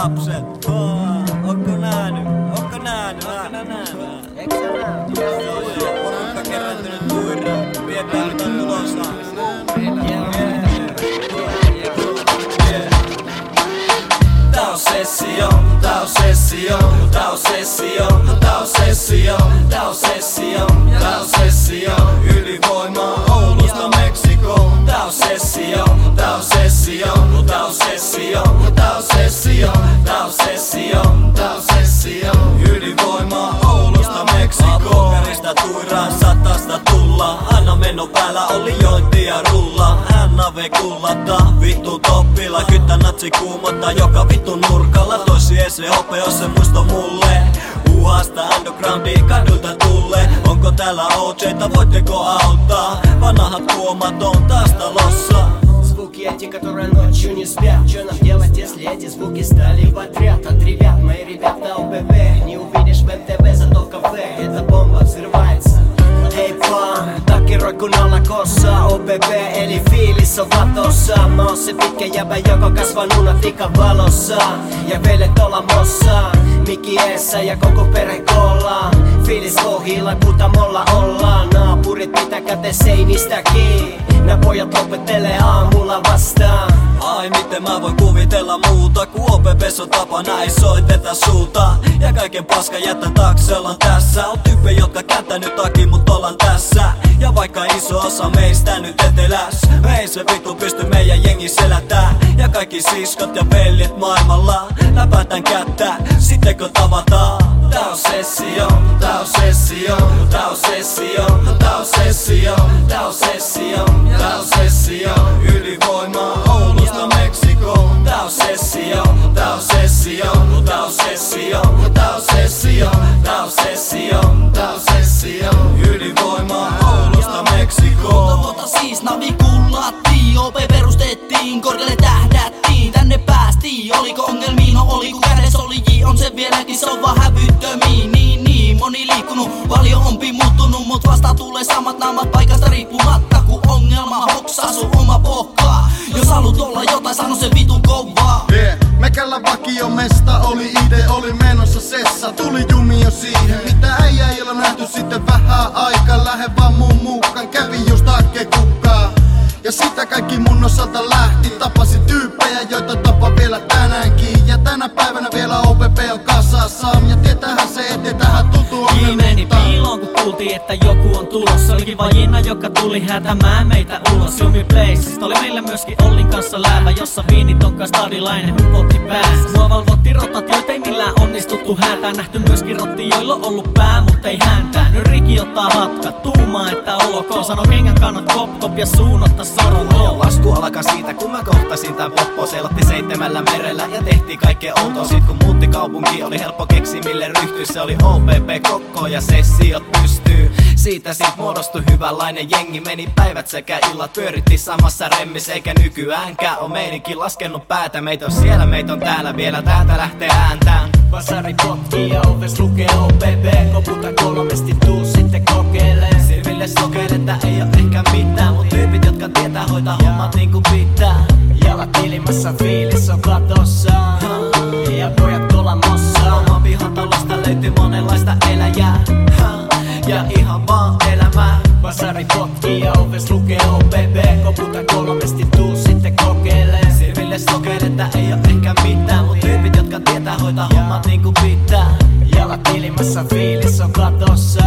lapset. Onko nähnyt? Onko nähnyt? Eikö sä nähnyt? Porukka kerääntynyt tuiraan. Vietään nyt on tulossa. Tää on sessio, tää on sessio, tää on sessio, tää on sessio, tää on sessio, tää on sessio. Ylivoimaa Oulusta Meksikoon. Tää on sessio, tää on sessio, tää on sessio, tää on sessio, tää on sessio, tää on sessio. Ylivoimaa Oulusta Meksikoon. Pokerista tuiraan satasta tulla. Aina meno päällä oli jointi ja rulla. NAV kullata, vittu toppila. Kyttä natsi kuumottaa joka vittu nurkalla. Toisi ese hope, jos se muisto mulle. Uhasta undergroundi kadulta tulle. Onko täällä OJ:ta, voitteko auttaa? Vanhat kuomat on taas talossa. Звуки эти, которые ночью не спят. Что нам делать, если эти звуки стали в отряд? От ребят, мои ребята ОПП. Не увидишь в МТВ, зато в кафе. Эта бомба взрывается. Hei vaan, takki roikkuu nallakossa. OPP eli fiilis on vatossa. Mä oon se pitkä jäbä, joka kasvaa lunatiikan valossa. Ja velet olamossa, mikki eessä ja koko perhe koolla. Fiilis pohjilla, kutamolla ollaan. Naapurit pitää käte seinistä kiinni. Nää pojat lopettelee aamulla vastaan. Ai miten mä voin kuvitella muuta, kun OPP:ssä on tapana ei soiteta suuta. Ja kaiken paska jätän taakse, ollaan tässä. On tyyppejä, jotka kääntänyt takin, mut ollaan tässä. Ja vaikka iso osa meistä nyt eteläs, me ei se vittu pysty meidän jengi selätää. Ja kaikki siskot ja veljet maailmalla läpätään kättä, sittenkö tavataan. Tää on sessio, tää on sessio, tää on sessio, tää on sessio, tää on sessio, tää on sessio. Ylivoimaa Oulusta Meksikoon. Tää on sessio, tää on sessio, tää on sessio, tää on sessio, tää on sessio, tää on sessio. Ylivoimaa Oulusta Meksikoon. Mutta siis navikullattiin, OP perustettiin, korkealle tähdättiin, tänne päästiin. Oliko ongelmia? No oli, kun kädessä oli J, on se vieläkin, se on vaan hävyttömiin. Niin, moni liikkunut, paljon ompi muuttunut, mut vasta tulee samat naamat paikasta riippumatta. Kun ongelma hoksaa sun oma pohkaa. Jos haluut olla jotain, sano se vitun kovaa. Mekällä vakiomesta oli ide, oli menossa sessa. Tuli jumi jo siihen, mitä äijä ei ole nähty sitten vähän aikaa. Lähde vaan mun mukaan, kävi just hakkeen kukkaa. Ja sitä kaikki mun osalta lähti. Tapasin tyyppejä, joita tapa vielä tänäänkin. Ja tänä päivänä vielä OPP on kasassa. Ja tietäähän se, ettei tähän tutu meni piiloon, kun kuultiin, että joku on tulossa. Olikin vajina, joka tuli hätämään meitä ulos. Jumi Placeista oli meillä myöskin Ollin kanssa läävä, jossa viinitonkaan stadilainen hypotti päässä. Mua valvotti rotat, joita ei millään onnistuttu häätää. Nähty myöskin rotti, joilla on ollut pää, mutta ei häntää. Nyt Riki ottaa hatka, tuumaa, että ok. Sano kengän kannat kop ja suun ottaa sorun. Lasku alkaa siitä, kun mä kohtasin tän poppo. Seilotti 7 merellä ja tehtiin kaikkea outoa. Sit kun muutti kaupunki, oli helppo keksi mille ryhtyy. Se oli OPP Kokko ja sessiot pystyy. Siitä sit muodostui hyvänlainen jengi. Meni päivät sekä illat, pyöritti samassa remmissä. Eikä nykyäänkään oo meininkin laskenut päätä. Meitä on siellä, meitä on täällä, vielä täältä lähtee ääntään. Vasari potkii ja oves lukee OPP. Koputa 3, tuu sitten kokeilee. Silmille sokeiletta ei oo ehkä mitään, mut tyypit, jotka tietää hoitaa hommat niinku pitää. Jalat ilmassa, fiilis on katossa. Ja pojat kolamossa. Oman pihan talosta löytyy monenlaista eläjää. Ja ihan vaan elämää. Vasari potkii ja oves lukee OPP. Koputa 3, tuu sitten kokeilee. Silmille sokeiletta ei oo ehkä mitään, mut tyypit, jotka tietää hoitaa hommat niinku pitää. Jalat ilmassa, fiilis on katossa.